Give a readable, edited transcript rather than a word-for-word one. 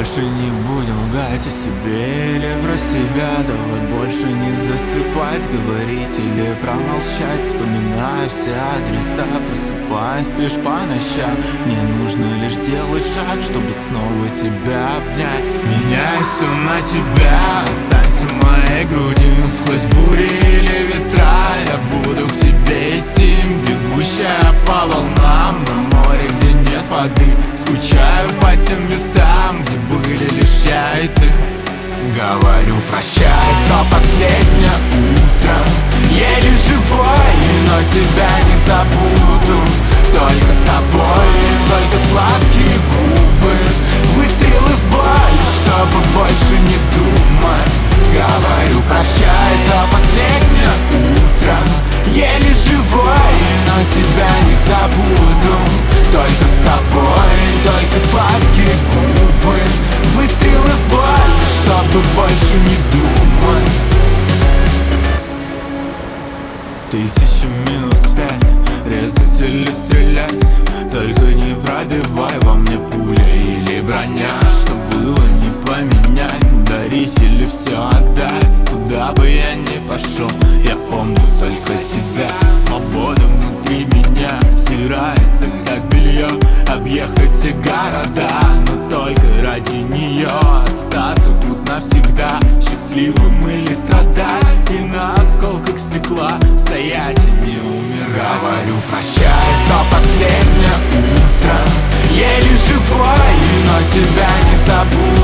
больше не будем лгать о себе или про себя. Давай больше не засыпать, говорить или промолчать. Вспоминая все адреса, просыпаясь лишь по ночам. Мне нужно лишь делать шаг, чтобы снова тебя обнять. Меняй все на тебя, останься в моей груди. Сквозь бури или ветра я буду к тебе идти. Бегущая по волнам на море, где нет воды. Скучаю по тем местам, где были лишь я и ты. Говорю прощай, то последнее утро. Еле живой, но тебя не забуду. Только с тобой, только сладкие губы. Выстрелы в боль, чтобы больше не думать. Говорю прощай, то последнее утро. Еле живой, но тебя не забуду. Только с тобой, только сладкие губы. Выстрелы в боль, чтобы больше не думать. 1000-5, резать или стрелять. Только не пробивай во мне пуля или броня. Что было не поменять, дарить или все отдать. Куда бы я ни пошел, я помню только тебя. Свобода внутри меня стирается как белье. Объехать все города, но только ради нее. Остаться тут навсегда, счастливым или страдать. И на осколках стекла стоять и не умирать. Говорю прощай, то последнее утро. Еле живой, но тебя не забуду.